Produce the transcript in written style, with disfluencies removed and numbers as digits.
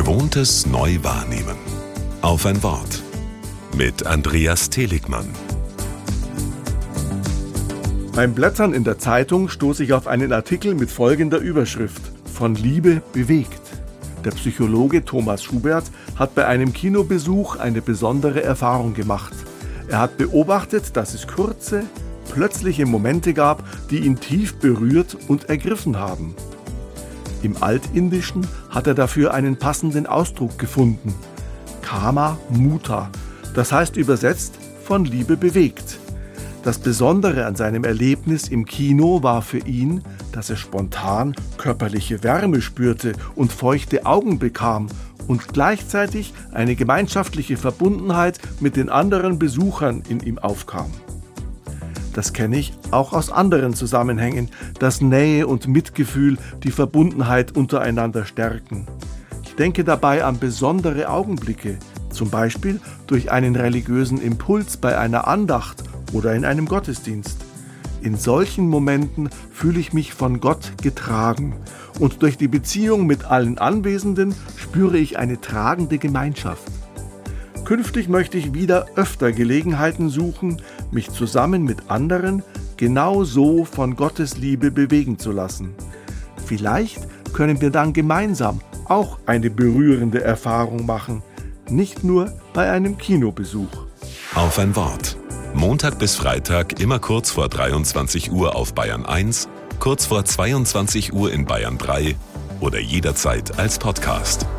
Gewohntes neu wahrnehmen. Auf ein Wort. Mit Andreas Teligmann. Beim Blättern in der Zeitung stoße ich auf einen Artikel mit folgender Überschrift: Von Liebe bewegt. Der Psychologe Thomas Schubert hat bei einem Kinobesuch eine besondere Erfahrung gemacht. Er hat beobachtet, dass es kurze, plötzliche Momente gab, die ihn tief berührt und ergriffen haben. Im Altindischen hat er dafür einen passenden Ausdruck gefunden: Kama Muta, das heißt übersetzt von Liebe bewegt. Das Besondere an seinem Erlebnis im Kino war für ihn, dass er spontan körperliche Wärme spürte und feuchte Augen bekam und gleichzeitig eine gemeinschaftliche Verbundenheit mit den anderen Besuchern in ihm aufkam. Das kenne ich auch aus anderen Zusammenhängen, dass Nähe und Mitgefühl die Verbundenheit untereinander stärken. Ich denke dabei an besondere Augenblicke, zum Beispiel durch einen religiösen Impuls bei einer Andacht oder in einem Gottesdienst. In solchen Momenten fühle ich mich von Gott getragen und durch die Beziehung mit allen Anwesenden spüre ich eine tragende Gemeinschaft. Künftig möchte ich wieder öfter Gelegenheiten suchen, mich zusammen mit anderen genau so von Gottes Liebe bewegen zu lassen. Vielleicht können wir dann gemeinsam auch eine berührende Erfahrung machen, nicht nur bei einem Kinobesuch. Auf ein Wort. Montag bis Freitag immer kurz vor 23 Uhr auf Bayern 1, kurz vor 22 Uhr in Bayern 3 oder jederzeit als Podcast.